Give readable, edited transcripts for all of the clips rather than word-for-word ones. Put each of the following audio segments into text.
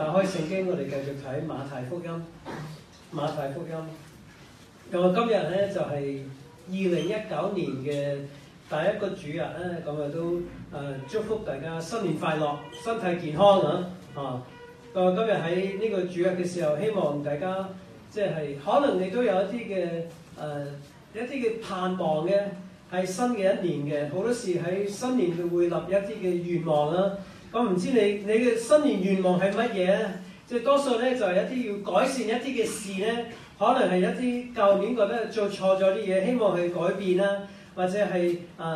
打開聖經，我哋繼續睇馬太福音。馬太福音。咁啊，今日咧就係2019年嘅第一個主日咧，咁啊都祝福大家新年快樂，身體健康啊！咁啊，今日喺呢個主日嘅時候，希望大家即係可能你都有一啲嘅盼望嘅，係新嘅一年嘅，好多時喺新年會立一啲嘅願望啦。咁唔知你嘅新年願望係乜嘢咧？即係多數咧就係一啲要改善一啲嘅事咧，可能係一啲舊年覺得做錯咗啲嘢，希望去改變啦，或者係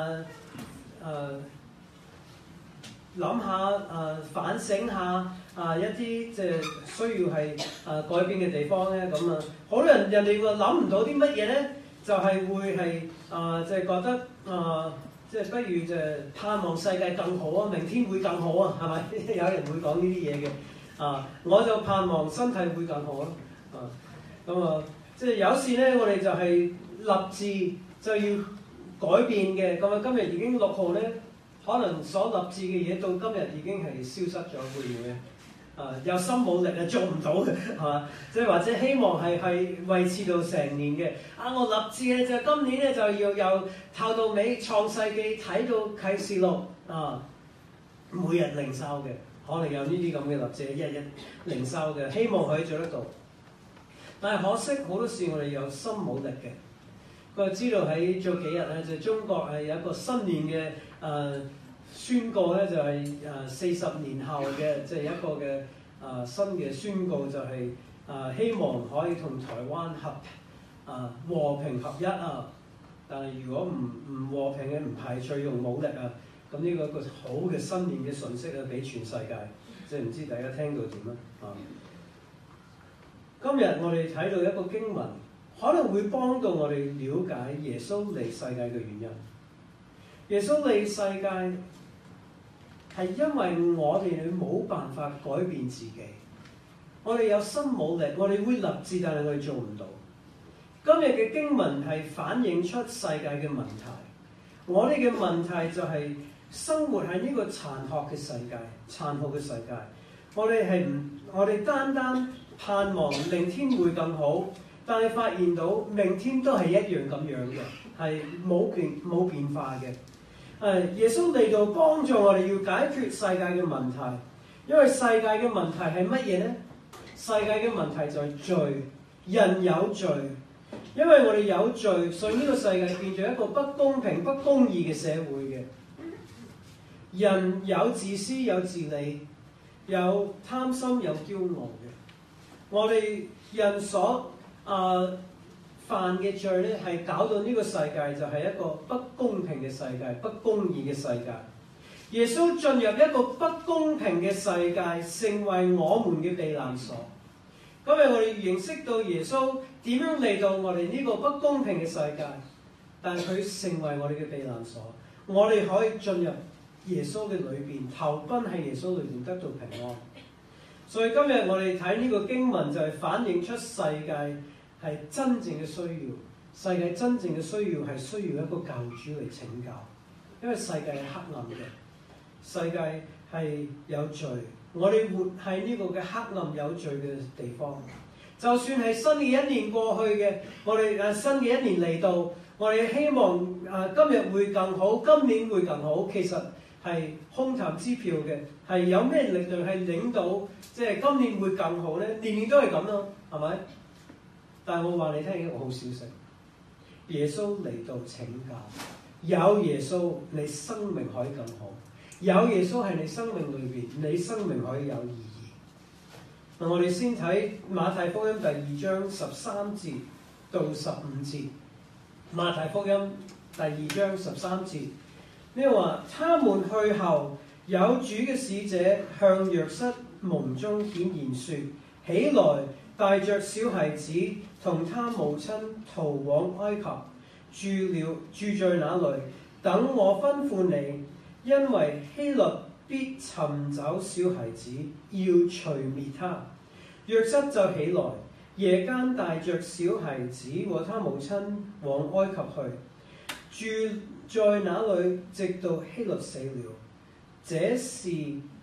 諗下反省下一啲即係需要係改變嘅地方咧。咁啊，好多人哋會諗唔到啲乜嘢咧，就係會係即係覺得即係不如就盼望世界更好啊，明天會更好啊，係咪？有人會講呢啲嘢嘅。我就盼望身體會更好咯。咁即係有時咧，我哋就係立志就要改變嘅。咁啊，今日已經6號咧，可能所立志嘅嘢到今日已經係消失咗嘅。有心冇力啊，做唔到嘅，係嘛？即係或者希望係維持到成年嘅。我立志咧就今年咧就要由頭到尾創世記睇到啟示錄每日靈修嘅。可能有呢啲咁嘅立志，日日靈修嘅，希望可以做得到。但係可惜好多時我哋有心冇力嘅。我知道喺早幾日咧，就中國係有一個新年嘅宣告咧，就係40年後嘅，即係一個嘅新嘅宣告，就係希望可以同台灣和平合一啊。但係如果唔和平嘅，唔排除用武力啊。咁呢個一個好嘅新年嘅訊息啊，俾全世界，即係唔知大家聽到點啊？今日我哋睇到一個經文，可能會幫到我哋了解耶穌嚟世界嘅原因。耶穌嚟世界係因為我哋冇辦法改變自己，我哋有心冇力，我哋會立志，但係我哋做唔到。今日嘅經文係反映出世界嘅問題，我哋嘅問題就係生活喺呢個殘酷嘅世界，我哋單單盼望明天會更好，但係發現到明天都係一樣咁樣嘅，係冇變化嘅。耶穌嚟到幫助我哋要解決世界嘅問題，因為世界嘅問題係乜嘢呢？世界嘅問題就係罪，人有罪，因為我哋有罪，所以呢個世界變咗一個不公平、不公義嘅社會嘅。人有自私，有自利，有貪心，有驕傲嘅。我哋人所犯嘅罪咧，係搞到呢個世界就係一個不公平嘅世界，不公義嘅世界。耶穌進入一個不公平嘅世界，成為我們嘅避難所。今日我哋認識到耶穌點樣嚟到我哋呢個不公平嘅世界，但係佢成為我哋嘅避難所，我哋可以進入耶穌嘅裏邊，投奔喺耶穌裏邊得到平安。所以今日我哋睇呢個經文就係反映出世界係真正嘅需要，世界真正嘅需要係需要一個救主嚟拯救，因為世界係黑暗嘅，世界係有罪，我哋活喺呢個嘅黑暗有罪嘅地方。就算係新嘅一年過去嘅，我哋新嘅一年嚟到，我哋希望今日會更好，今年會更好，其實係空談支票嘅，係有咩力量係領導，即係今年會更好咧？年年都係咁咯，係咪？但係我話你聽一個好消息，耶穌嚟到拯救，有耶穌你生命可以更好，有耶穌喺你生命裏邊，你生命可以有意義。嗱，我哋先睇馬太福音第2章13節到15節。馬太福音第2章13節。呢個話，他們去後，有主嘅使者向約瑟夢中顯現說：起來，帶着小孩子同他母親逃往埃及，住在那裏，等我吩咐你，因為希律必尋找小孩子，要除滅他。約瑟就起來，夜間帶着小孩子和他母親往埃及去，住在那裏，直到希律死了。這是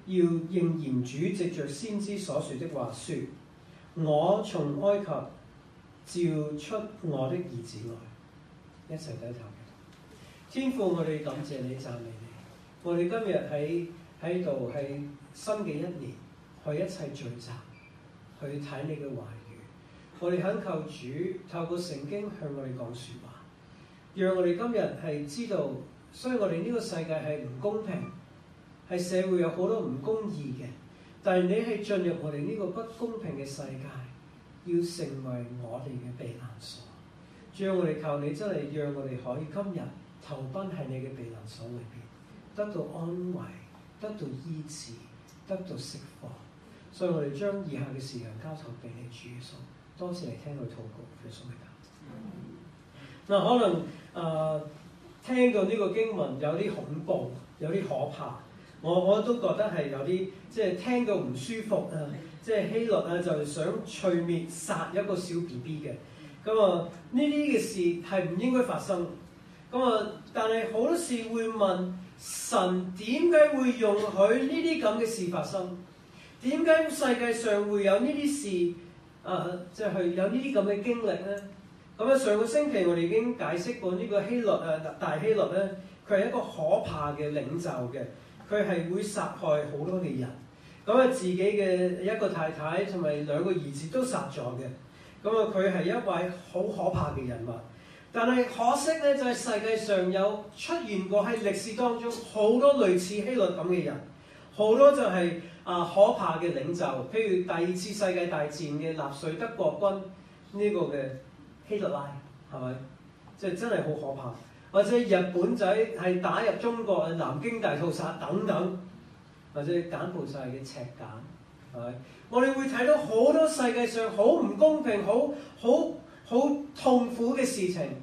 要應驗主藉着先知所說的話說：我從埃及召出我的兒子來。一齊低頭。天父，我哋感謝你，讚美你。我哋今日喺度係新嘅一年，去一齊聚集，去睇你嘅話語。我哋懇求主透過聖經向我哋講說話，讓我哋今日係知道，雖然我哋呢個世界係唔公平，係社會有好多唔公義嘅，但係你係進入我哋呢個不公平嘅世界，要成為我哋嘅避難所。主啊，我哋求你真係讓我哋可以今日投奔喺你嘅避難所裏邊，得到安慰，得到醫治，得到釋放。所以我哋將以下嘅時間交託俾你，主耶穌。多謝你聽佢禱告，耶穌嘅教。嗱，可能聽到呢個經文有啲恐怖，有啲可怕。我都覺得係有啲即係聽到唔舒服啊！即係希律啊，就想除滅殺一個小 BB 嘅。咁啊，呢啲嘅事係唔應該發生。咁啊，但係好多時會問神點解會容許呢啲咁嘅事發生？點解世界上會有呢啲事？即係有呢啲咁嘅經歷咧？咁啊，上個星期我哋已經解釋過呢個希律大希律咧，佢係一個可怕嘅領袖嘅，佢係會殺害好多嘅人。咁啊，自己嘅一個太太同埋兩個兒子都殺咗嘅。咁啊，佢係一位好可怕嘅人物。但係可惜咧，就係世界上有出現過喺歷史當中好多類似希律咁嘅人，好多就係可怕嘅領袖，譬如第二次世界大戰嘅納粹德國軍呢個嘅希特拉，係咪？即係真係好可怕。或者日本仔係打入中國嘅南京大屠殺等等，或者柬埔寨嘅赤柬，係咪？我哋會睇到好多世界上好唔公平、好痛苦嘅事情，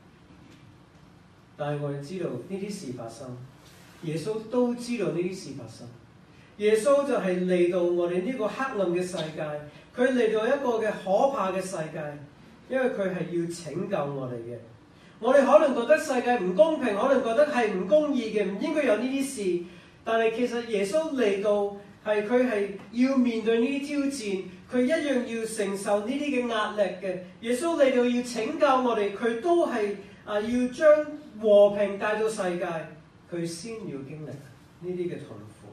但係我哋知道呢啲事發生，耶穌都知道呢啲事發生。耶穌就係嚟到我哋呢個黑暗嘅世界，佢嚟到一個嘅可怕嘅世界，因為佢係要拯救我哋嘅。我哋可能覺得世界唔公平，可能覺得係唔公義嘅，唔應該有呢啲事。但係其實耶穌嚟到係佢係要面對呢啲挑戰，佢一樣要承受呢啲嘅壓力嘅。耶穌嚟到要拯救我哋，佢都係要將和平帶到世界，佢先要經歷呢啲嘅痛苦。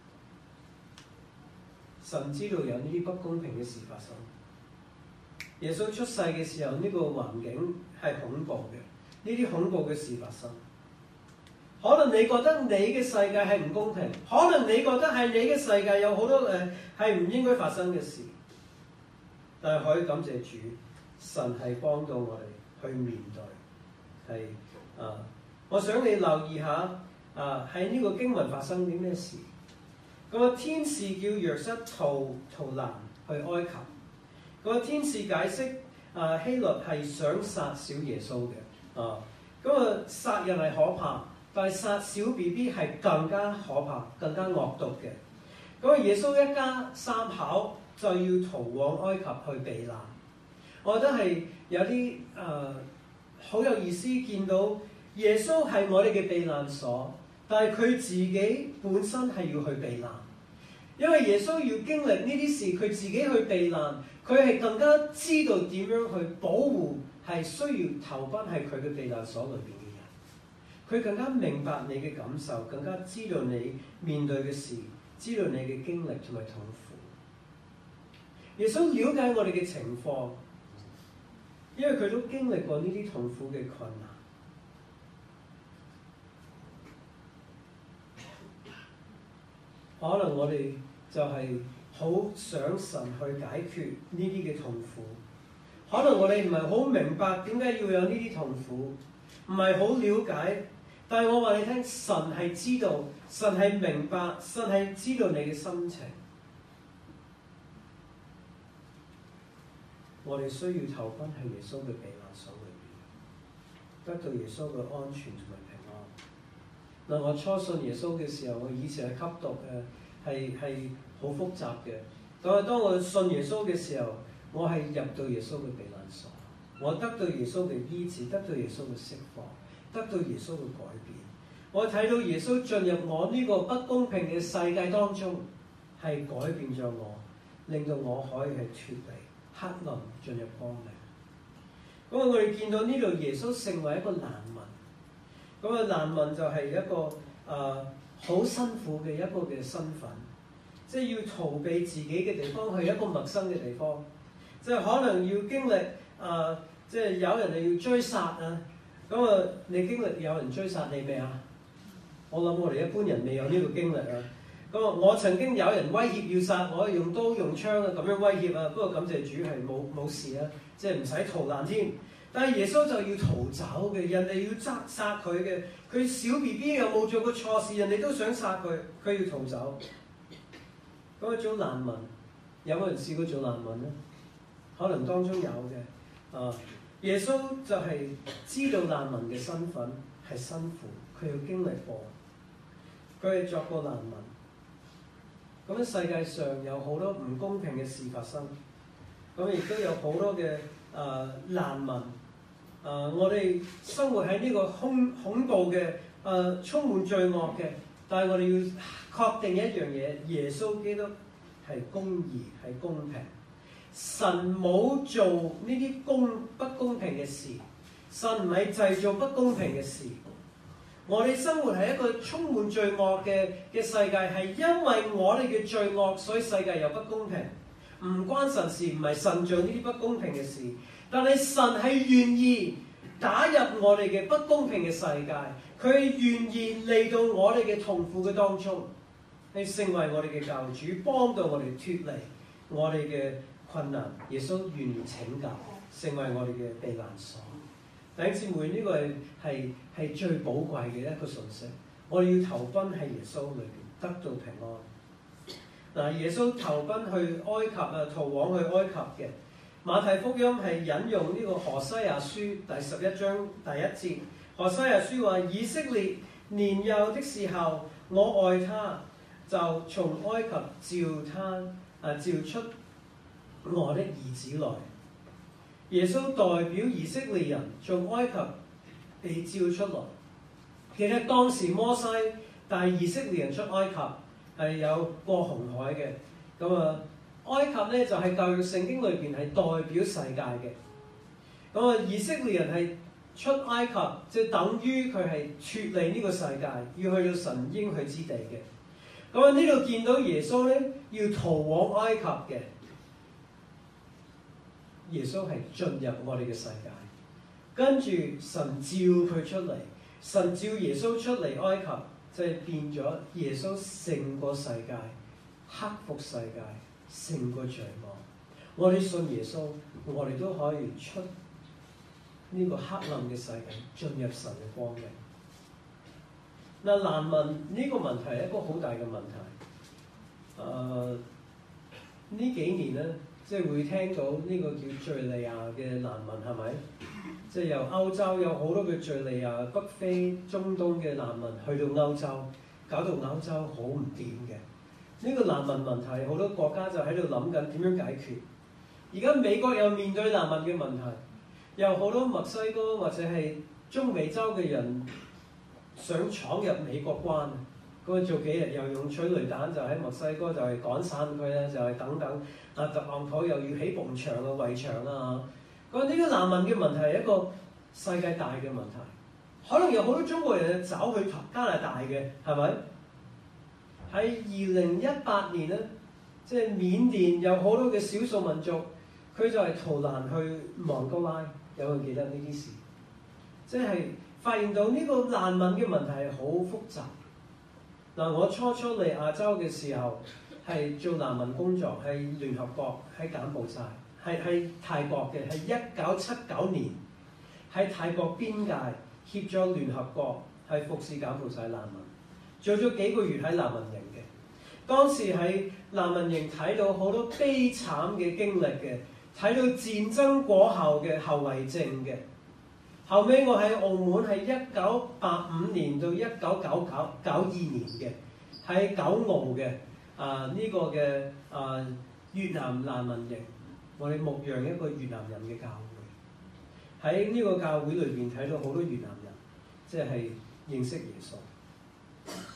神知道有呢啲不公平嘅事發生。耶穌出世嘅時候，呢個環境係恐怖嘅。呢啲恐怖嘅事發生，可能你覺得你嘅世界係唔公平，可能你覺得係你嘅世界有好多係唔應該發生嘅事，但係可以感謝主，神係幫到我哋去面對。係我想你留意下喺呢個經文發生啲咩事。個天使叫約瑟逃難去埃及。個天使解釋希律係想殺小耶穌嘅。殺人係可怕，但係殺小 BB 係更加可怕、更加惡毒嘅。耶穌一家三口就要逃往埃及去避難。我覺得係有啲好有意思，見到耶穌係我哋嘅避難所，但係佢自己本身係要去避難，因為耶穌要經歷呢啲事，佢自己去避難，佢係更加知道點樣去保護係需要投奔喺佢嘅避難所裏邊嘅人，佢更加明白你嘅感受，更加知道你面對嘅事，知道你嘅經歷同埋痛苦。耶穌了解我哋嘅情況，因為佢都經歷過呢啲痛苦嘅困難。可能我哋就係好想神去解決呢啲嘅痛苦，可能我哋唔係好明白點解要有呢啲痛苦，唔係好了解。但係我話你聽，神係知道，神係明白，神係知道你嘅心情。我哋需要投奔喺耶穌嘅避難所裏邊，得到耶穌嘅安全同埋平安。嗱，我初信耶穌嘅時候，我以前係吸毒嘅，係好複雜嘅。但係當我信耶穌嘅時候，我係入到耶穌嘅避難所，我得到耶穌嘅醫治，得到耶穌嘅釋放，得到耶穌嘅改變。 我睇到耶穌進入我呢個不公平嘅世界當中，係改變咗我，令到我可以係脫離黑暗，進入光明。咁我哋見到呢度耶穌成為一個難民。咁啊，難民就係一個好辛苦嘅一個嘅身份，即係要逃避自己嘅地方，去一個陌生嘅地方，即係可能要經歷即係有人係要追殺啊。咁啊，你經歷有人追殺你未啊？我諗我哋一般人未有呢個經歷啊。咁啊，我曾經有人威脅要殺我，用刀用槍啊咁樣威脅啊。不過感謝主係冇事啊，即係唔使逃難添。但係耶穌就要逃走嘅，人哋要殺佢嘅。佢小 BB 又冇做過錯事，人哋都想殺佢，佢要逃走。咁做難民，有冇人試過做難民咧？可能當中有嘅。耶穌就係知道難民嘅身份係辛苦，佢要經歷過，佢係作過難民。咁世界上有好多唔公平嘅事發生，咁亦都有好多嘅難民。我哋生活喺呢個恐怖嘅充滿罪惡嘅，但係我哋要確定一樣嘢：耶穌基督係公義，係公平。神冇做呢啲不公平嘅事，神唔係製造不公平嘅事。我哋生活喺一個充滿罪惡嘅世界，係因為我哋嘅罪惡，所以世界有不公平。唔關神事，唔係神做呢啲不公平嘅事。但係神係願意打入我哋嘅不公平嘅世界，佢願意嚟到我哋嘅痛苦嘅當中，係成為我哋嘅救主，幫到我哋脫離我哋嘅困難。耶穌願意拯救，成為我哋嘅避難所。弟兄姊妹，呢個係最寶貴嘅一個信息。我哋要投奔喺耶穌裏邊，得到平安。耶穌投奔去埃及逃往去埃及嘅。馬太福音係引用呢個何西阿書第11章第1節。何西阿書話：以色列年幼的時候，我愛他，就從埃及召出我的兒子來。耶穌代表以色列人從埃及被召出來。記得當時摩西帶以色列人出埃及係有過紅海嘅。埃及咧就係舊約聖經裏邊係代表世界嘅。以色列人係出埃及，即係等於佢係脫離呢個世界，要去到神應許之地嘅。呢度見到耶穌咧要逃往埃及嘅。耶穌係進入我哋嘅世界，跟住神召佢出嚟，神召耶穌出嚟埃及，就係變咗耶穌勝過世界，克服世界，勝過罪惡。我哋信耶穌，我哋都可以出呢個黑暗嘅世界，進入神嘅光明。難民呢個問題係一個好大嘅問題。呢幾年咧，即係會聽到呢個叫敍利亞嘅難民係咪？即係由歐洲有好多嘅敍利亞、北非、中東嘅難民去到歐洲，搞到歐洲好唔掂嘅。呢個難民問題，好多國家就喺度諗緊點樣解決。而家美國又面對難民嘅問題，有好多墨西哥或者係中美洲嘅人想闖入美國關。做幾日又用催淚彈，就喺墨西哥就係趕散佢啦，就係等等。特朗普又要起埲牆啊、圍牆啊。呢個難民嘅問題係一個世界大嘅問題。可能有好多中國人走去加拿大嘅，係咪？喺2018年咧，即係緬甸有好多嘅少數民族，佢就係逃難去孟加拉。有冇記得呢啲事？即係發現到呢個難民嘅問題係好複雜。我初嚟亞洲嘅時候係做難民工作，係聯合國喺柬埔寨，係泰國嘅，係1979年喺泰國邊界協助聯合國係服侍柬埔寨難民，做咗幾個月喺難民營嘅。當時喺難民營睇到好多悲慘嘅經歷嘅，睇到戰爭過後嘅後遺症嘅。後尾我喺澳門係1985年到1992年嘅，喺九澳嘅呢個嘅越南難民營，我哋牧養一個越南人嘅教會。喺呢個教會裏邊睇到好多越南人，即係認識耶穌。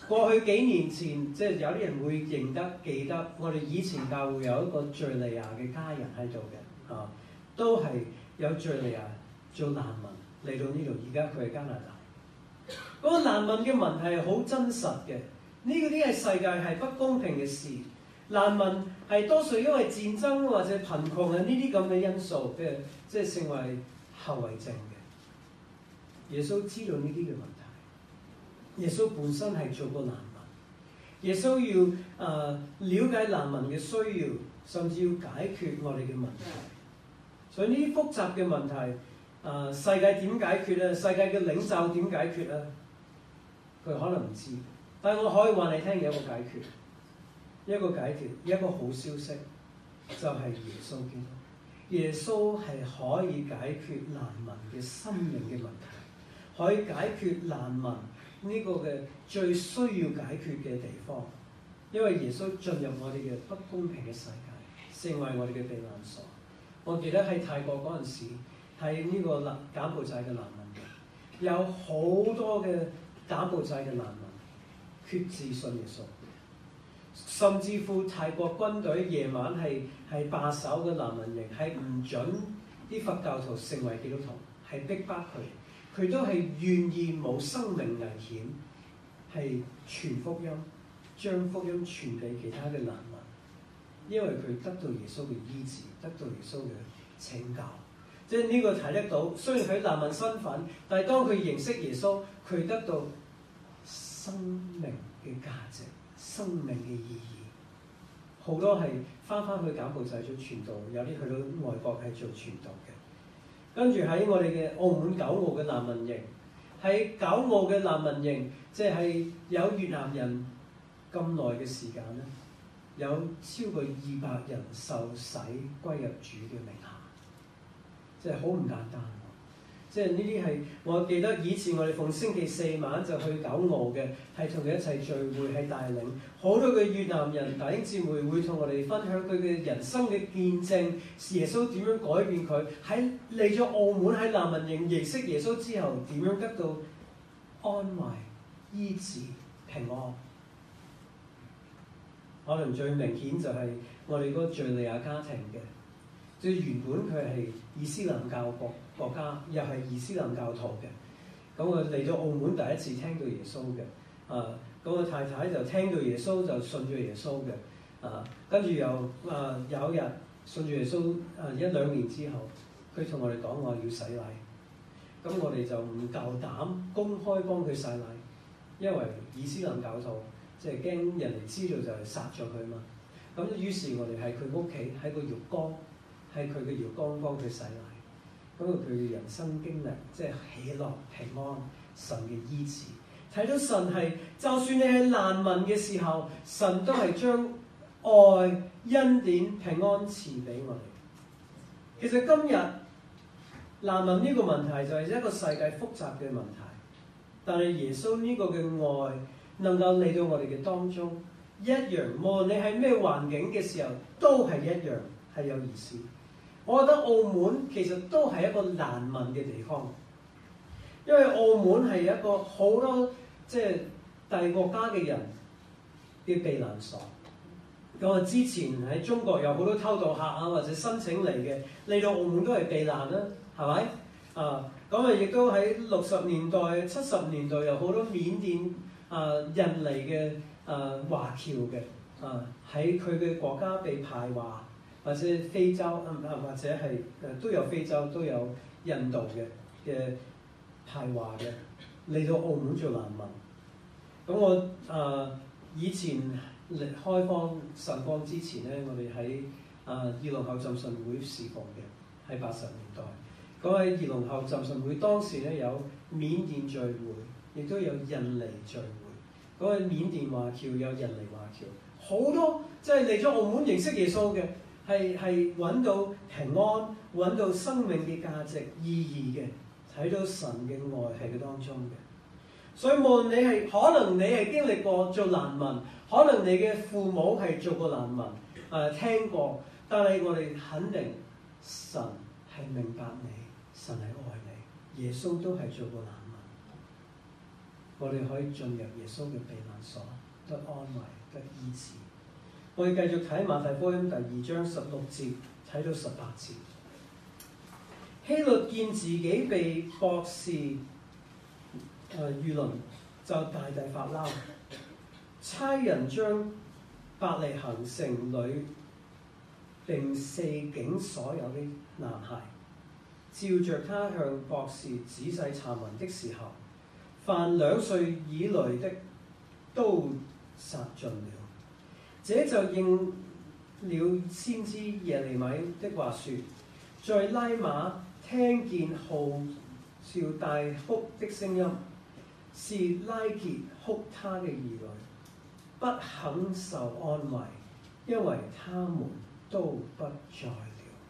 過去幾年前，即係有啲人會記得，我哋以前教會有一個敍利亞嘅家人喺度嘅，都係有敍利亞做難民嚟到呢度，而家佢係加拿大。嗰個難民嘅問題係好真實嘅，呢啲係世界係不公平嘅事。難民係多數因為戰爭或者貧窮啊呢啲咁嘅因素嘅，即係成為後遺症嘅。耶穌知道呢啲嘅問題。耶穌本身係做過難民，耶穌要了解難民嘅需要，甚至要解決我哋嘅問題。所以呢啲複雜嘅問題，世界點解決咧？世界嘅領袖點解決咧？佢可能唔知，但係我可以話你聽有一個解決，一個好消息，就係耶穌基督。耶穌係可以解決難民嘅生命嘅問題，可以解決難民呢個嘅最需要解決嘅地方，因為耶穌進入我哋嘅不公平嘅世界，成為我哋嘅避難所。我記得喺泰國嗰陣時，喺呢個柬埔寨嘅難民，有好多嘅柬埔寨嘅難民決志信耶穌，甚至乎泰國軍隊夜晚係把守嘅難民營，係唔準啲佛教徒成為基督徒，係逼迫佢。佢都係願意冇生命危險，係傳福音，將福音傳俾其他嘅難民，因為佢得到耶穌嘅醫治，得到耶穌嘅拯救。即係呢個睇得到。雖然佢難民身份，但係當佢認識耶穌，佢得到生命嘅價值、生命嘅意義。好多係翻去柬埔寨做傳道，有啲去到外國係做傳道嘅。跟住喺我哋嘅澳門九澳嘅難民營，喺九澳嘅難民營，即係有越南人咁耐嘅時間咧，有超過200人受洗歸入主嘅名下，即係好唔簡單。即係呢啲係我記得以前我哋逢星期4晚就去九澳嘅，係同佢一齊聚會，係帶領好多嘅越南人弟兄姊妹會同我哋分享佢嘅人生嘅見證，耶穌點樣改變佢，喺嚟咗澳門喺難民營認識耶穌之後，點樣得到安慰、醫治、平安。可能最明顯就係我哋嗰個敍利亞家庭嘅，即係原本佢係伊斯蘭教國家，又係伊斯蘭教徒嘅。咁我嚟咗澳門第一次聽到耶穌嘅，咁我太太就聽到耶穌就信咗耶穌嘅，跟住又有一日信咗耶穌1-2年之後，佢同我哋講我要洗禮，咁我哋就唔夠膽公開幫佢洗禮，因為伊斯蘭教徒即係驚人哋知道就係殺咗佢嘛。咁於是我哋喺佢屋企喺個浴缸，喺佢嘅浴缸幫佢洗禮。咁佢嘅人生經歷，即係喜樂、平安、神嘅醫治，睇到神係，就算你係難民嘅時候，神都係將愛、恩典、平安賜俾我哋。其實今日難民呢個問題就係一個世界複雜嘅問題，但係耶穌呢個嘅愛能夠嚟到我哋嘅當中，一樣，無論你係咩環境嘅時候，都係一樣，係有意思。我覺得澳門其實都係一個難民嘅地方，因為澳門係一個好多即係第二國家嘅人嘅避難所。咁之前喺中國有好多偷渡客或者申請嚟到澳門都係避難啦，係咪？咁亦都喺60年代、70年代有好多緬甸印尼嘅華僑嘅喺佢嘅國家被排華。或者非洲或者係都有非洲都有印度嘅排華嘅嚟到澳門做難民。咁我以前開荒神光之前咧，我哋喺二龍喉浸信會侍奉嘅，喺80年代。咁喺二龍喉浸信會當時咧有緬甸聚會，亦都有印尼聚會。咁喺緬甸華僑有印尼華僑，好多即係嚟咗澳門認識耶穌嘅。係揾到平安，揾到生命嘅價值、意義嘅，睇到神嘅愛喺佢當中嘅。所以無論你係可能你係經歷過做難民，可能你嘅父母係做過難民，聽過，但係我哋肯定神係明白你，神係愛你，耶穌都係做過難民。 我哋可以進入耶穌嘅避難所，得安慰，得醫治。我哋繼續睇馬太福音第2章16節，睇到18節。希律見自己被博士輿論，就大發嬲，差人將伯利恆城裏並四境所有的男孩，照着他向博士仔細查問的時候，凡2歲以內的都殺盡了。這就應了先知耶利米的話說，在拉馬聽見號召大哭的聲音，是拉結哭他嘅兒女，不肯受安慰，因為他們都不在了。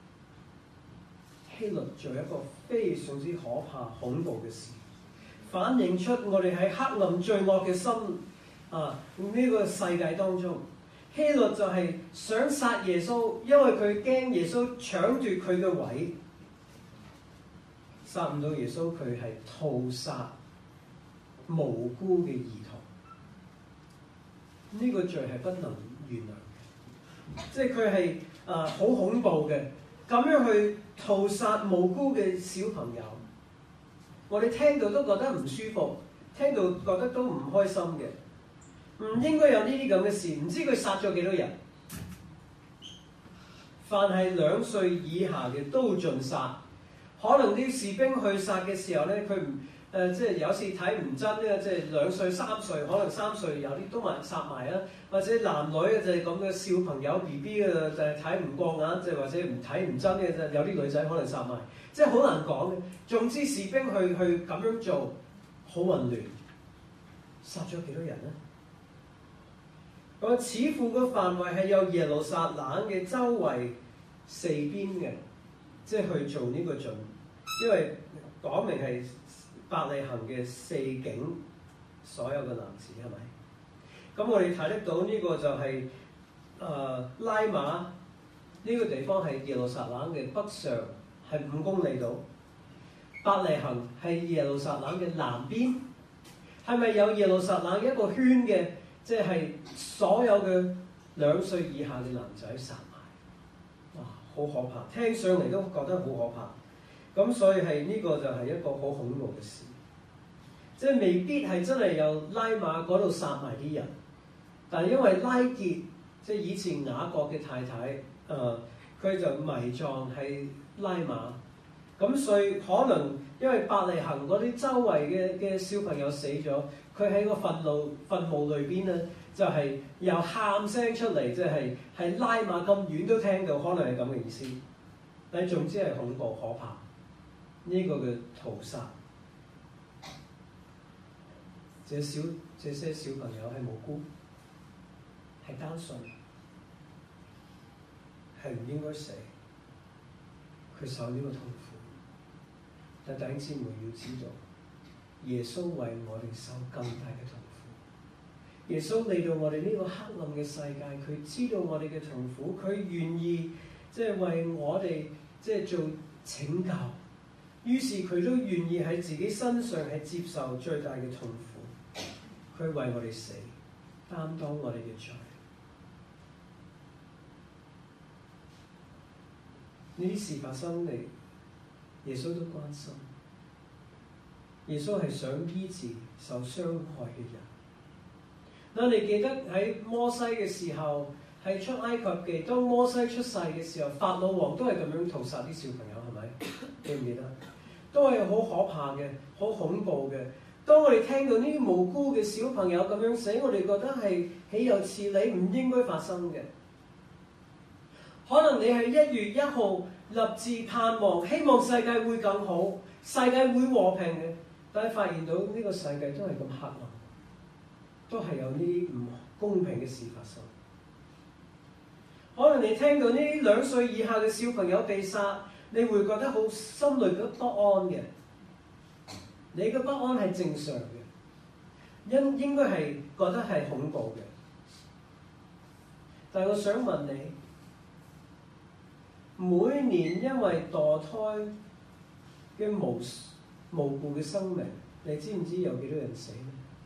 希律做一個非常之可怕恐怖嘅事，反映出我哋喺黑暗罪惡嘅心呢個世界當中。希律就係想殺耶穌，因為佢驚耶穌搶奪佢嘅位，殺唔到耶穌，佢係屠殺無辜嘅兒童。呢個罪係不能原諒嘅，即係佢係好恐怖嘅，咁樣去屠殺無辜嘅小朋友。我哋聽到都覺得唔舒服，聽到覺得都唔開心嘅。唔應該有呢啲咁嘅事，唔知佢殺咗幾多人？凡係2歲以下嘅都盡殺。可能啲士兵去殺嘅時候咧，佢唔即係有時睇唔真咧，即係2歲、3歲，可能3歲有啲都殺埋啊，或者男女就係咁嘅小朋友 BB 嘅就係睇唔過眼，即係或者唔睇唔真嘅，就有啲女仔可能殺埋，即係好難講嘅。總之士兵去咁樣做，好混亂，殺咗幾多人咧？似乎個範圍係有耶路撒冷嘅周圍4邊嘅，即係去做呢個盡，因為講明係伯利恆嘅4境所有嘅男子係咪？咁我哋睇得到呢個就係、拉馬呢個地方係耶路撒冷嘅北上，係5公里度。伯利恆係耶路撒冷嘅南邊，係咪有耶路撒冷一個圈嘅？即係所有嘅2歲以下嘅男仔殺埋，哇！好可怕，聽上嚟都覺得好可怕。咁所以係呢個就係一個好恐怖嘅事，即係未必係真係由拉馬嗰度殺埋啲人，但係因為拉結，即係以前雅各嘅太太，佢就埋葬喺拉馬，咁所以可能因為伯利恆嗰啲周圍嘅小朋友死咗。佢喺個墳墓裏邊咧，就係由喊聲出嚟，即係拉馬咁遠都聽到，可能係咁嘅意思。但係總之係恐怖可怕，呢個嘅屠殺，這些小朋友係無辜，係單純，係唔應該死，佢受呢個痛苦。但弟兄姊妹要知道。耶穌為我哋受更大嘅痛苦。耶穌嚟到我哋呢個黑暗嘅世界，佢知道我哋嘅痛苦，佢願意即係為我哋即係做拯救。於是佢都願意喺自己身上係接受最大嘅痛苦。佢為我哋死，擔當我哋嘅罪。呢啲事發生嚟，耶穌都關心。耶穌係想醫治受傷害嘅人。嗱，你記得喺摩西嘅時候，係出埃及記，當摩西出世嘅時候，法老王都係咁樣屠殺啲小朋友，係咪？記唔記得？都係好可怕嘅，好恐怖嘅。當我哋聽到呢啲無辜嘅小朋友咁樣死，我哋覺得係豈有此理，唔應該發生嘅。可能你係1月1號立志盼望，希望世界會更好，世界會和平嘅。但係發現到呢個世界都係咁黑暗，都係有呢啲唔公平嘅事發生。可能你聽到呢啲2歲以下嘅小朋友被殺，你會覺得好心裏嘅不安嘅。你嘅不安係正常嘅，應該係覺得係恐怖嘅。但係我想問你，每年因為墮胎嘅無辜嘅生命，你知唔知有幾多人死呢？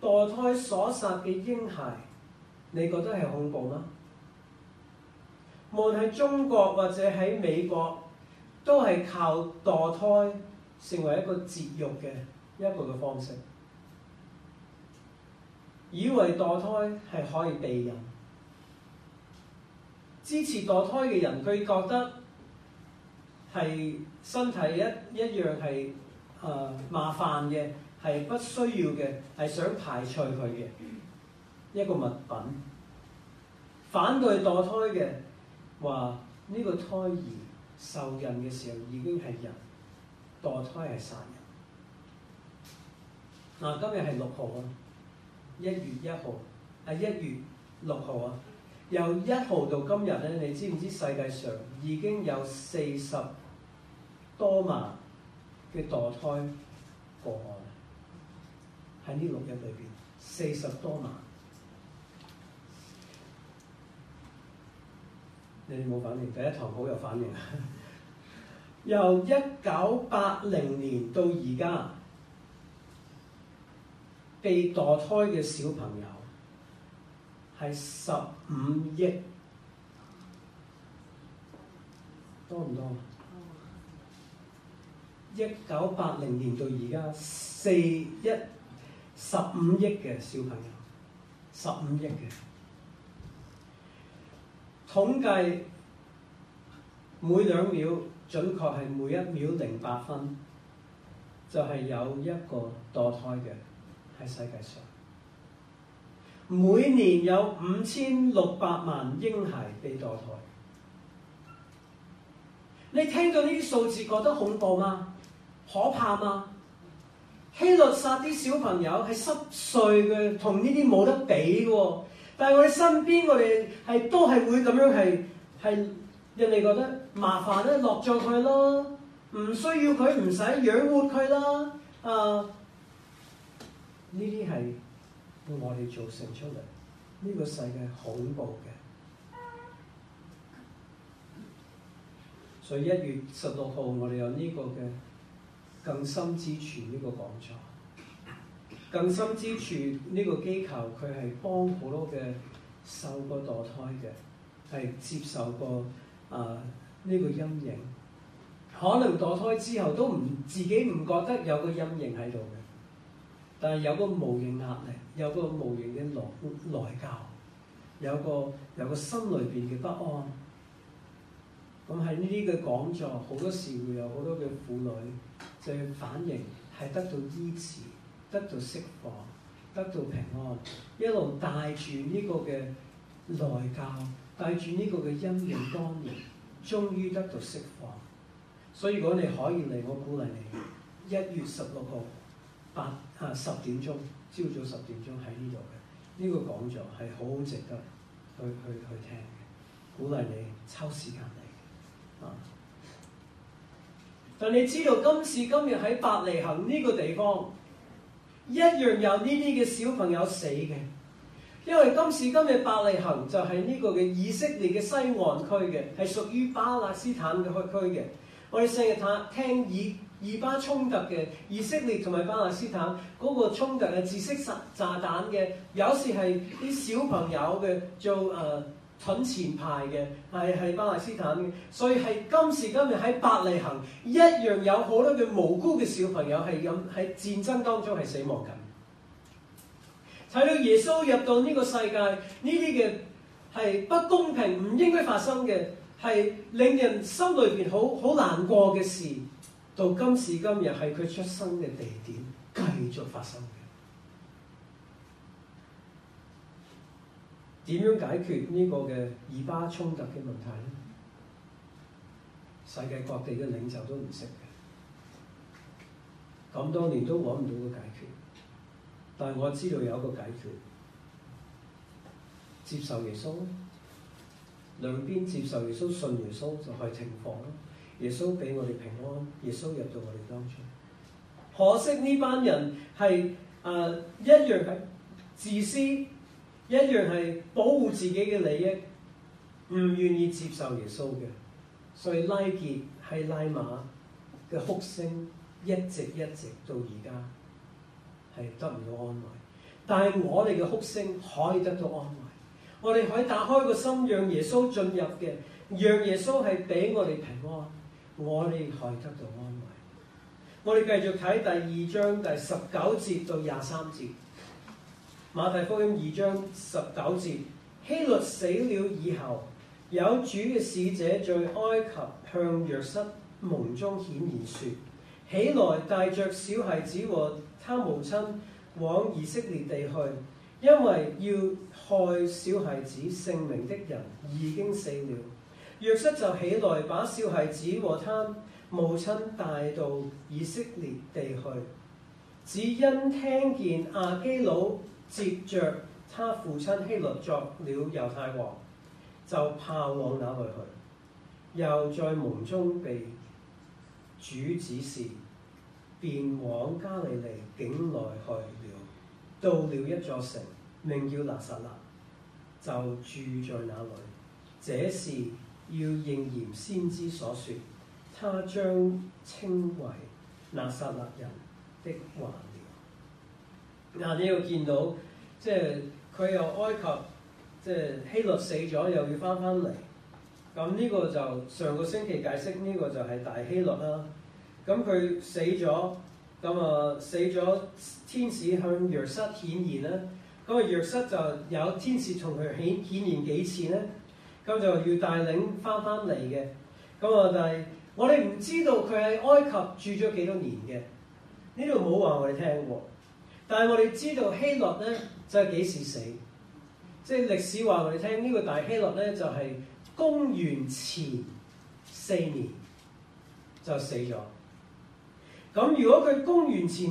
墮胎所殺嘅嬰孩，你覺得係恐怖嗎？無論喺中國或者喺美國，都係靠墮胎成為一個節育嘅一個嘅方式，以為墮胎係可以避孕。支持墮胎嘅人，佢覺得係身體一樣係麻煩嘅，係不需要嘅，係想排除佢嘅一個物品。反對墮胎嘅話，呢個胎兒受孕嘅時候已經係人，墮胎係殺人。今日係6號啊，1月1號1月6號啊。由1號到今日咧，你知唔知世界上已經有40多萬嘅墮胎個案？喺呢6日裏邊，40多萬。你哋冇反應，第一堂好有反應。由1980年到而家，被墮胎嘅小朋友係15億，多唔多？1980年到而家15億嘅小朋友，15億嘅。統計每2秒，準確係每1秒08分，就係有一個墮胎嘅喺世界上。每年有5600萬嬰孩被墮胎。你聽到呢啲數字覺得恐怖嗎？可怕嗎？希律殺啲小朋友係10歲嘅，同呢啲冇得比嘅。但係我哋身邊，我哋都係會咁樣係人哋覺得麻煩咧，落咗佢咯，唔需要佢，唔使養活佢啦。呢啲係我哋造成出嚟，呢個世界恐怖嘅。所以1月16號，我哋有呢個嘅更深之處呢個講座。更深之處呢個機構，佢係幫好多嘅受過墮胎嘅，係接受過呢個陰影。可能墮胎之後都自己唔覺得有個陰影喺度嘅，但係有個無形壓力，有個無形嘅內疚，有個心裏邊嘅不安。咁喺呢啲嘅講座，好多時會有好多嘅婦女就反應係得到醫治，得到釋放，得到平安，一路帶住呢個嘅內疚，帶住呢個嘅陰影多年，終於得到釋放。所以如果你可以嚟，我鼓勵你1月16號10點鐘，朝早10點鐘喺呢度嘅呢個講座係好值得去聽嘅，鼓勵你抽時間嚟。但你知道今時今日喺伯利恆呢個地方，一樣有呢啲嘅小朋友死嘅，因為今時今日伯利恆就係呢個嘅以色列嘅西岸區嘅，係屬於巴勒斯坦嘅區嘅。我哋成日聽以巴衝突嘅以色列同埋巴勒斯坦嗰個衝突嘅自式炸彈嘅，有時係啲小朋友嘅做盾前排嘅，係巴勒斯坦嘅，所以係今時今日喺伯利恆一樣有好多嘅無辜嘅小朋友係咁喺戰爭當中係死亡緊。睇到耶穌入到呢個世界，呢啲嘅係不公平、唔應該發生嘅，係令人心裏邊好難過嘅事，到今時今日係佢出生嘅地點繼續發生嘅。點樣解決呢個嘅以巴衝突嘅問題呢？世界各地嘅領袖都唔識嘅，咁多年都揾唔到個解決。但係我知道有一個解決，接受耶穌，兩邊接受耶穌，信耶穌就係停火咯。耶穌俾我哋平安，耶穌入到我哋當中。可惜呢班人係一樣係自私，一樣係保護自己嘅利益，唔願意接受耶穌嘅，所以拉結係拉馬嘅哭聲一直到而家係得唔到安慰。 但係我哋嘅哭聲可以得到安慰。我哋可以打開個心，讓耶穌進入嘅，讓耶穌係俾我哋平安，我哋可以得到安慰。我哋繼續睇第2章第19節到23節，馬太福音2章19節，希律死了以後，有主嘅使者在埃及向約瑟夢中顯現說：起來，帶着小孩子和他母親往以色列地去，因為要害小孩子性命的人已經死了。約瑟就起來，把小孩子和他母親帶到以色列地去，只因聽見亞基老接着他父親希律作了猶太王，就怕往那裏去。又在夢中被主指示，便往加利利境內去了。到了一座城，名叫拿撒勒，就住在那裏。這是要應驗先知所說，他將稱為拿撒勒人的還了。你要見到，即係佢由埃及，即係希律死咗，又要翻嚟。咁呢個就上個星期解釋，呢個就係大希律啦。咁佢死咗，死咗，天使向約瑟顯現啦。咁約瑟就有天使同佢顯現幾次咧，咁就要帶領翻嚟嘅。但係我哋唔知道佢喺埃及住咗幾多年嘅，呢度冇話我哋聽喎。但係我哋知道希律咧就係幾時死，即係歷史話我哋聽呢個大希律咧就係公元前4年就死咗。咁如果佢公元前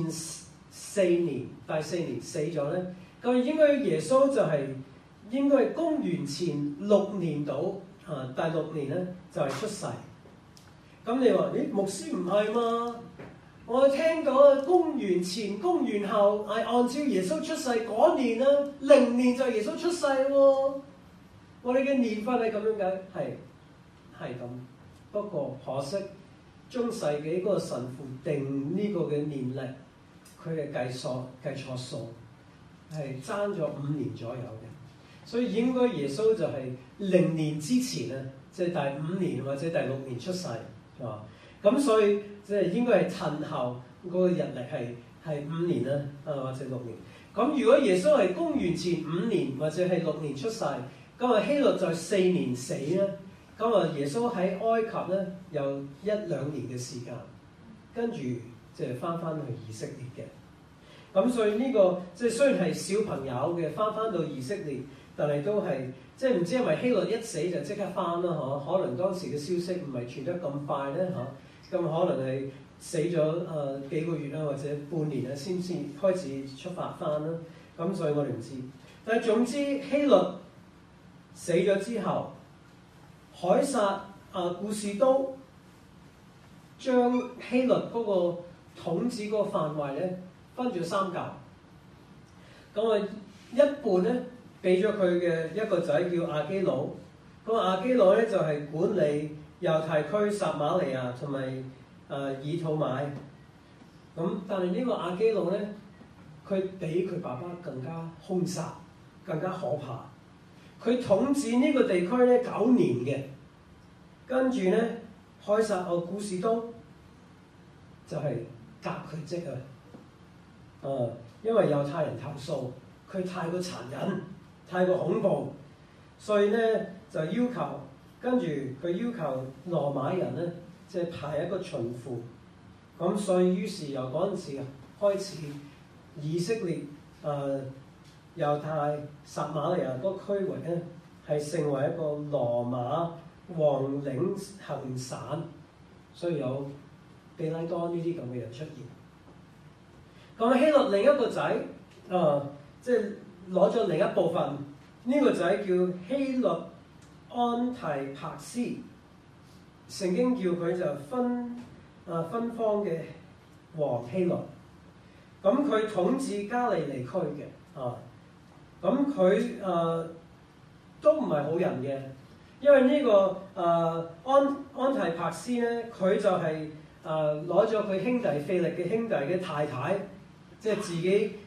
4年第4年死咗咧，咁應該耶穌就應該係公元前6年到第6年咧就係出世。咁你話牧師唔係嘛？我聽到公元前、公元後係按照耶穌出世嗰年啦，0年就耶穌出世喎。我哋嘅年份係咁樣嘅，係咁。不過可惜中世紀嗰個神父定呢個嘅年歷，佢嘅計錯數，係爭咗5年左右嘅。所以應該耶穌就係0年之前啊，即係第5年或者第6年出世。咁所以即係應該係褪後嗰個日曆係5年啦，或者6年。咁如果耶穌係公元前5年或者係6年出世，咁希律就4年死啦。咁耶穌喺埃及咧有1-2年嘅時間，跟住即係翻去以色列嘅。咁所以呢個即係雖然係小朋友嘅翻到以色列，但係都係即係唔知係咪希律一死就即刻翻啦？可能當時嘅消息唔係傳得咁快咧咁可能係死咗幾個月啦，或者半年啦，先開始出發翻啦。咁所以我哋唔知。但係總之希律死咗之後，凱撒古士都將希律嗰個統治嗰個範圍咧分咗3嚿。咁一半咧俾咗佢嘅一個仔叫亞基老。咁亞基老咧就係管理猶太區撒瑪利亞同埋以土買。咁但係呢個亞基老咧，佢比佢爸爸更加兇殺，更加可怕。佢統治呢個地區咧9年嘅，跟住咧凱撒古士都就係革佢職啊！因為猶太人投訴佢太過殘忍、太過恐怖，所以咧就要求，跟住佢要求羅馬人咧即係派一個巡撫。咁所以於是由嗰陣時開始，以色列猶太撒瑪利亞嗰個區域咧係成為一個羅馬皇領行省，所以有比拉多呢啲咁嘅人出現。咁希律另一個仔即係攞咗另一部分，呢個仔叫希律安提帕斯，聖經叫佢就分封嘅王希律。咁佢統治加利利區嘅咁佢都唔係好人嘅，因為呢個安提帕斯咧，佢就係攞咗佢兄弟腓力嘅兄弟嘅太太，即係自己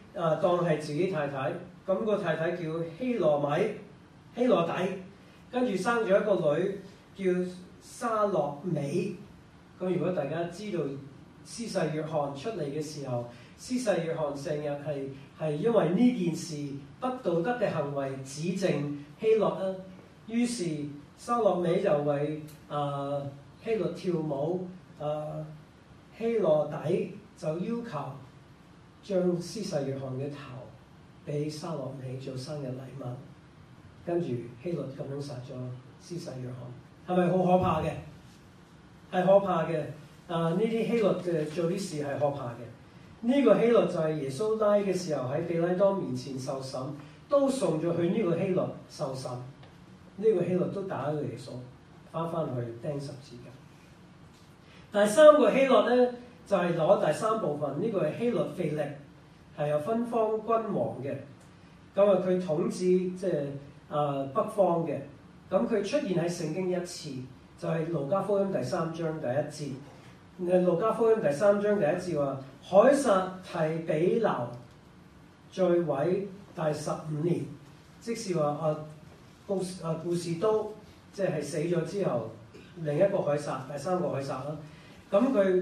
當係自己太太，咁個太太叫希羅底，跟住生咗一個女叫沙洛美。咁如果大家知道施洗約翰出嚟嘅時候，施洗約翰成日係因為呢件事不道德嘅行為指正希律啦，於是沙洛美就為希律跳舞，希羅底就要求將施洗約翰嘅頭俾沙洛美做生日禮物，跟住希律咁樣殺咗施洗約翰，係咪好可怕嘅？係可怕嘅。呢啲希律嘅做啲事係可怕嘅。呢個希律就係耶穌拉嘅時候喺彼拉多面前受審，都送咗去呢個希律受審。呢個希律都打咗耶穌，翻去釘十字架。第三個希律咧就係攞第三部分，呢個係希律腓力，係有分封君王嘅。咁佢統治即係北方嘅。咁佢出現喺聖經一次，就係路加福音第3章第1節。路加福音第3章第1節話：凱撒提比留在位第15年，即是話故士都即係死咗之後，另一個凱撒，第三個凱撒啦。咁佢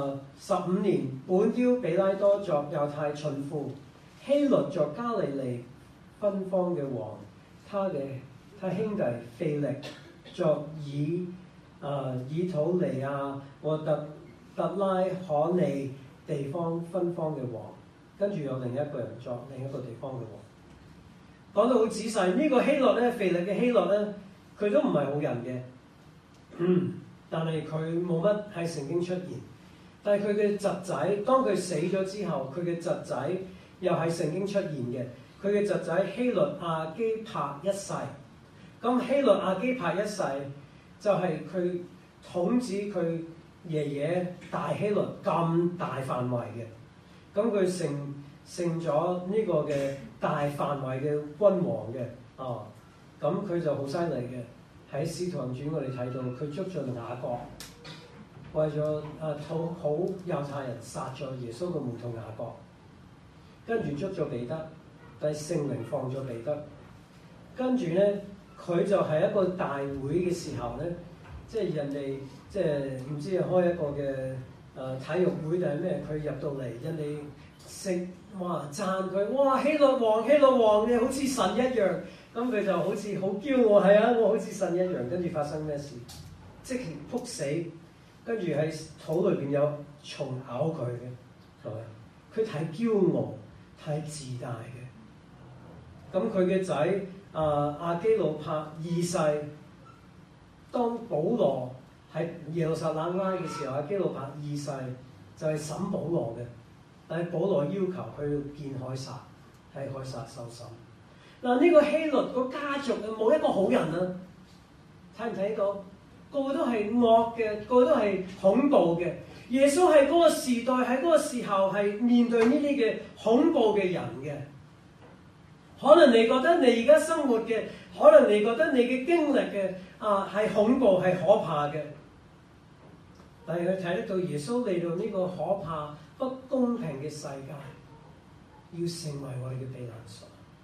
15年，本丟彼拉多作猶太巡撫，希律作加利利分封嘅王，他兄弟腓力作以土利亞和特拉可尼地方分封嘅王，跟住有另一個人作另一個地方嘅王。講到好仔細，呢個希律咧，腓力嘅希律咧，佢都唔係好人嘅，但係佢冇乜喺聖經出現。但係佢嘅侄仔，當佢死咗之後，佢嘅侄仔又喺聖經出現嘅。佢嘅侄仔希律亞基帕一世，咁希律亞基帕一世就係佢統治佢爺爺大希律咁大範圍嘅，咁佢成咗呢個嘅大範圍嘅君王嘅，咁佢就好犀利嘅。喺《使徒行傳》我哋睇到佢捉盡雅各，為咗討好猶太人，殺咗耶穌嘅門徒雅各，跟住捉咗彼得，但係聖靈放咗彼得，跟住咧佢就係一個大會嘅時候咧，即係人哋即係唔知係開一個嘅體育會定係咩，佢入到嚟人哋食哇讚佢，哇希律王你好似神一樣。咁佢就好似好驕傲，係啊，我好似神一樣。跟住發生咩事？即係仆死，跟住喺肚裏邊有蟲咬佢嘅，係咪？佢太驕傲、太自大嘅。咁佢嘅仔亞基魯柏二世，當保羅喺耶路撒冷拉嘅時候，亞基魯柏二世就係審保羅嘅，但係保羅要求佢見凱撒，喺凱撒受審。嗱，呢個希律個家族冇一個好人啊！睇唔睇到？個個都係惡嘅，個個都係恐怖嘅。耶穌喺嗰個時代，喺嗰個時候係面對呢啲嘅恐怖嘅人嘅。可能你覺得你而家生活嘅，可能你覺得你嘅經歷嘅係恐怖係可怕嘅，但係佢睇得到耶穌嚟到呢個可怕不公平嘅世界，要成為我哋嘅避難所。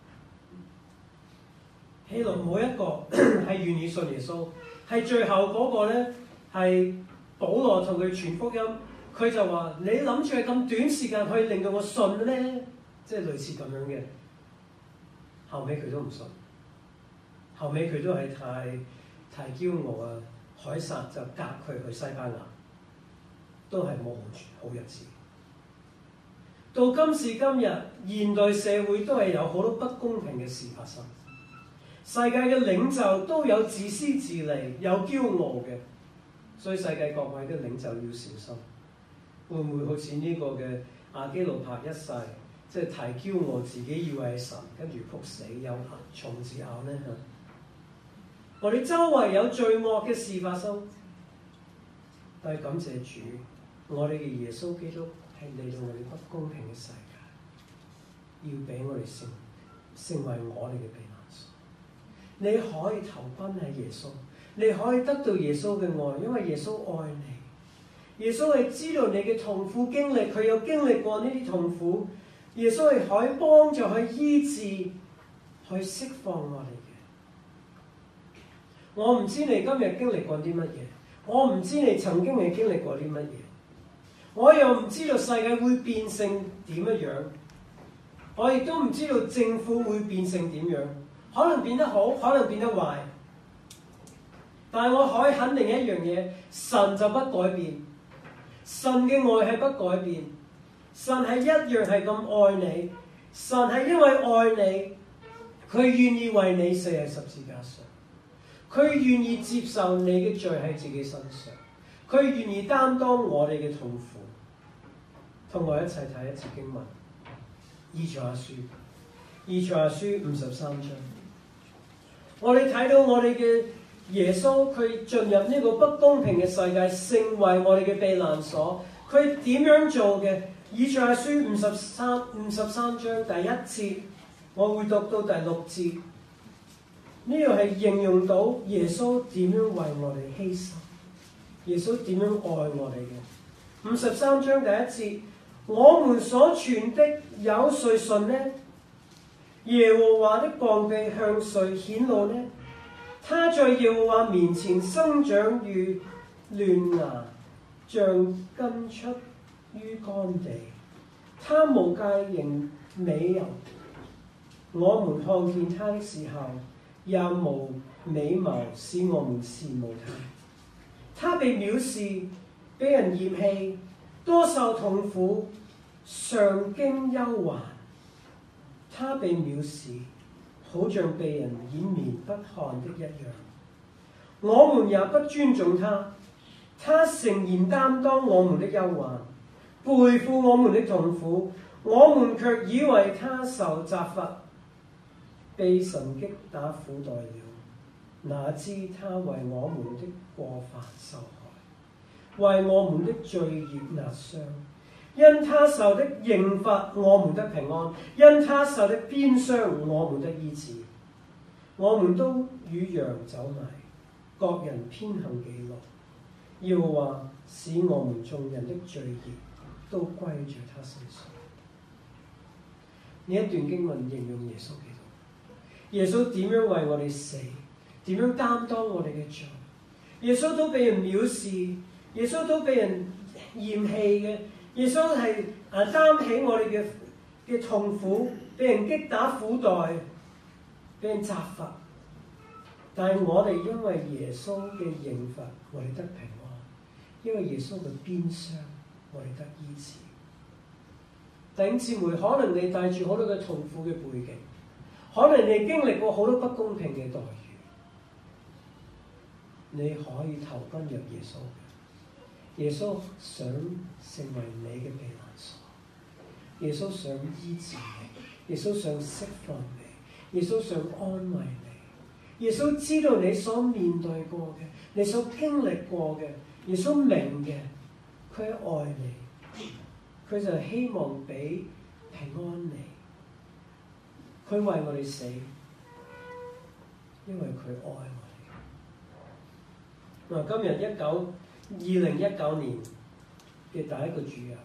希律冇一個係願意信耶穌，係最後嗰個咧係保羅同佢傳福音，佢就話：你諗住係咁短時間可以令到我信咧？即係類似咁樣嘅。後尾佢都唔信，後尾佢都係太驕傲啊！凱撒就革佢去西班牙，都係冇好日子。到今時今日，現代社會都係有好多不公平嘅事發生。世界嘅領袖都有自私自利，有驕傲嘅，所以世界各位嘅領袖要小心，會唔會好似呢個嘅亞基魯柏一世，即係太驕傲，自己以為係神，跟住仆死有蟲子咬呢？我哋周圍有罪惡嘅事發生，但係感謝主，我哋嘅耶穌基督係嚟到我哋不公平嘅世界，要俾我哋成為我哋嘅避難所。你可以投奔喺耶穌，你可以得到耶穌嘅愛，因為耶穌愛你。耶穌係知道你嘅痛苦經歷，佢有經歷過呢啲痛苦， 耶穌係可以幫助、去醫治、去釋放我哋嘅。我唔知你今日經歷過啲乜嘢，我唔知你曾經係經歷過啲乜嘢，我又唔知道世界會變成點樣，我亦都唔知道政府會變成點樣，可能變得好，可能變得壞。但係我可以肯定一樣嘢，神就不改變，神嘅愛係不改變，神係一樣係咁愛你，神係因為愛你，佢願意為你死喺十字架上。佢願意接受你嘅罪喺自己身上，佢願意擔當我哋嘅痛苦。同我一齊睇一次經文，以賽亞書53章。我哋睇到我哋嘅耶穌，佢進入呢個不公平嘅世界，成為我哋嘅避難所。佢點樣做嘅？以賽亞書53章第1節，我會讀到第6節。呢個係形容到耶穌點樣為我哋犧牲，耶穌點樣愛我哋嘅。53章第1節，我們所傳的有誰信呢？耶和華的膀臂向誰顯露呢？他在耶和華面前生長如嫩芽，像根出於乾地。他無界形美容，我們看見他的時候，也無美貌使我們羨慕他。他被藐視，被人嫌棄，多受痛苦，常經憂患。他被藐視，好像被人掩面不看的一樣。我們也不尊重他。他誠然擔當我們的憂患，背負我們的痛苦，我們卻以為他受責罰，被神擊打苦待了。哪知他為我們的過犯受害，為我們的罪孽壓傷。因他受的刑罰，我們得平安；因他受的鞭傷，我們得醫治。我們都與羊走埋，各人偏行己路。要話使我們眾人的罪孽都歸在他身上。呢一段經文形容耶穌基督，耶穌點樣為我哋死，點樣擔當我哋嘅罪。耶穌都被人藐視，耶穌都被人嫌棄嘅。耶穌係擔起我哋嘅痛苦，被人擊打苦待，被人責罰。但係我哋因為耶穌嘅刑罰，我哋得平安；因為耶穌嘅鞭傷，我哋得醫治。弟兄姊妹，可能你帶住好多嘅痛苦嘅背景，可能你經歷過好多不公平嘅待遇，你可以投奔入耶穌。耶穌想成為你嘅避難所，耶穌想醫治你，耶穌想釋放你，耶穌想安慰你，耶穌知道你所面對過嘅，你所經歷過嘅，耶穌明嘅，佢愛你，佢就希望俾平安你，佢為我哋死，因為佢愛我哋。嗱，今日2019年嘅第一個主日，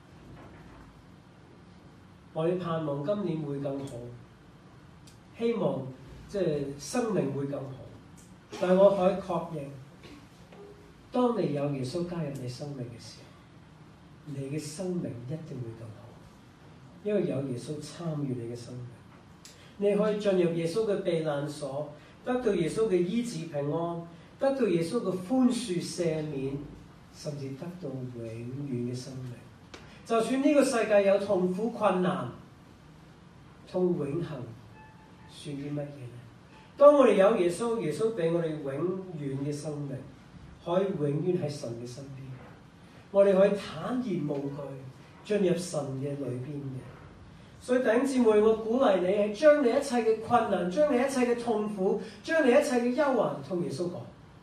我哋盼望今年會更好，希望生命會更好。但係我可以確認，當你有耶穌加入你生命嘅時候，你嘅生命一定會更好，因為有耶穌參與你嘅生命。你可以進入耶穌嘅避難所，得到耶穌嘅醫治平安，得到耶穌嘅寬恕赦免，甚至得到永遠嘅生命。就算呢個世界有痛苦困難，同永恆算啲乜嘢呢？當我哋有耶穌，耶穌俾我哋永遠嘅生命，可以永遠喺神嘅身邊，我哋可以坦然無懼進入神嘅裏邊嘅。所以弟兄姊妹，我鼓勵你係將你一切嘅困難，將你一切嘅痛苦，將你一切嘅憂患同耶穌講，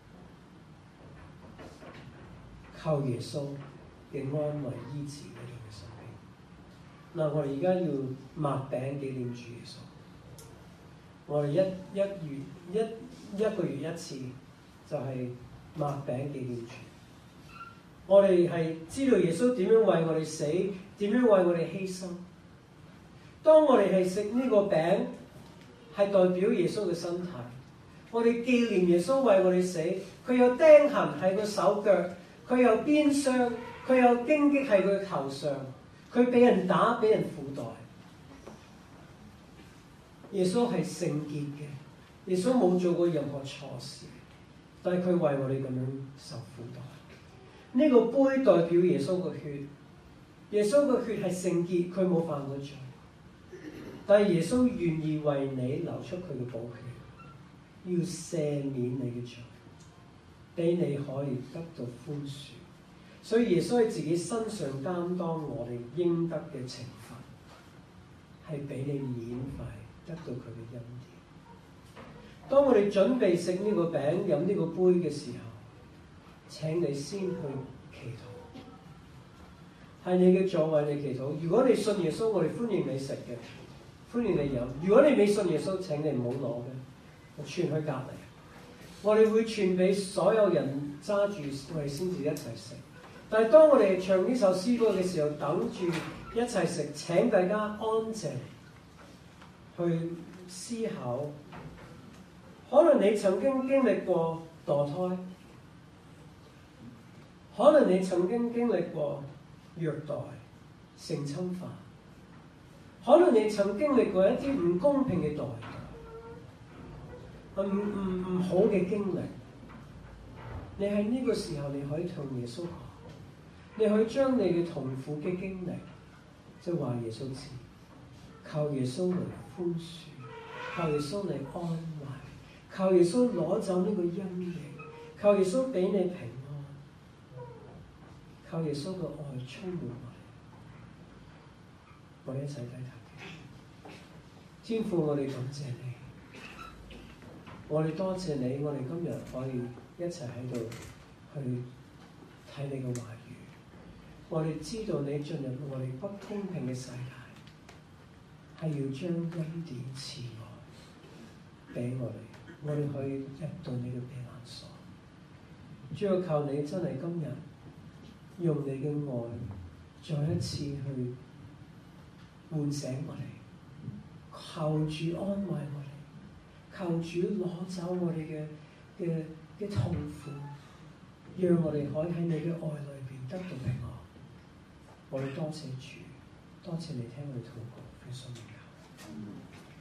靠耶穌嘅安慰醫治喺你嘅身邊。嗱，我哋而家要擘餅紀念主耶穌。我哋一個月一次，就係擘餅紀念主。我哋係知道耶穌點樣為我哋死，點樣為我哋犧牲。 當我哋係食呢個餅，係代表耶穌嘅身體。我哋紀念耶穌為我哋死，佢有釘痕喺個手腳，佢有鞭傷，佢有荊棘喺佢頭上，佢俾人打，俾人苦待。耶穌係聖潔嘅，耶穌冇做過任何錯事，但係佢為我哋咁樣受苦待。呢個杯代表耶穌嘅血，耶穌嘅血係聖潔，佢冇犯過罪，但係耶穌願意為你流出佢嘅寶血，要赦免你嘅罪，俾你可以得到寬恕。所以耶穌喺自己身上擔當我哋應得嘅懲罰，係俾你免費得到佢嘅恩典。當我哋準備食呢個餅、飲呢個杯嘅時候，請你先去祈禱，係你嘅座位你祈禱。如果你信耶穌，我哋歡迎你食嘅，歡迎你飲。如果你未信耶穌，請你唔好攞嘅，我傳去隔離。我哋會傳俾所有人揸住，我哋先至一齊食。但係當我哋唱呢首詩歌嘅時候，等住一齊食。請大家安靜去思考。可能你曾經經歷過墮胎，可能你曾經經歷過虐待、性侵犯，可能你曾經歷過一啲唔公平嘅待遇，唔好嘅經歷。你喺呢個時候，你可以同耶穌講，你可以將你嘅痛苦嘅經歷，即係話耶穌知，靠耶穌嚟寬恕，靠耶穌嚟安慰，靠耶穌攞走呢個陰影，靠耶穌俾你平安，靠耶穌嘅愛充滿我哋。我哋一齊低頭。天父，我哋感謝你，我哋多謝你，我哋今日可以一齊喺度去睇你嘅話語。我哋知道你進入我哋不公平嘅世界，係要將恩典賜愛俾我哋，我哋可以入到你嘅避難所。主要靠你真係今日用你嘅愛再一次去喚醒我哋，求主安慰我哋，求主攞走我哋嘅痛苦，讓我哋可以喺你嘅愛裏邊得到平安。我哋多謝主，多謝你聽我哋禱告，非常感恩。